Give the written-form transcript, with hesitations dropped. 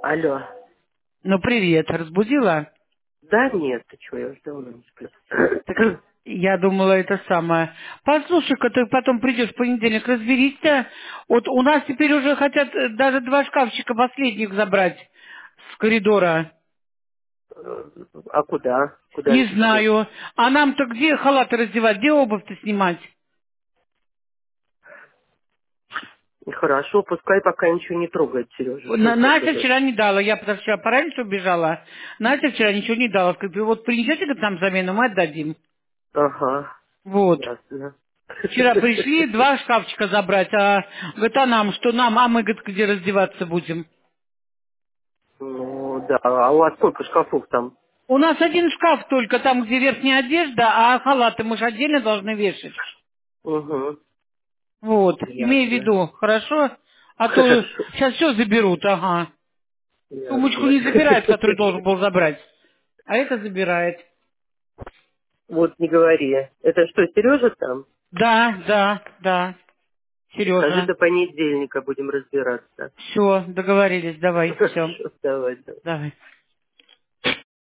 Алло. Ну, привет, разбудила? Да нет, ты чего, я уже давно не сплю. Так я думала, это самое. Послушай-ка, ты потом придешь в понедельник, разберись-то. Вот у нас теперь уже хотят даже 2 шкафчика последних забрать с коридора. А куда? Куда Не отвезти? знаю. А нам-то где халаты раздевать, где обувь-то снимать? Хорошо, пускай пока ничего не трогает, Сережа, что ты Настя говоришь. вчера не дала, я потому что вчера пораньше убежала. Настя вчера ничего не дала. Говорит, вот принесете говорит, нам замену, мы отдадим. Ага, Вот. ясно. Вчера пришли 2 шкафчика забрать, а говорит, а нам, что нам, а мы, говорит, где раздеваться будем? Ну, да, а у вас сколько шкафов там? У нас один шкаф только, там, где верхняя одежда, а халаты мы же отдельно должны вешать. Угу, Вот, имей в ясно. виду, хорошо? А то Хорошо, сейчас все заберут, ага. Сумочку ясно. не забирает, который должен был забрать, а это забирает. Вот не говори. Это что, Сережа там? Да, да, да, Скажи, Сережа. до понедельника будем разбираться. Все, договорились, давай, все, Хорошо, давай, давай. давай.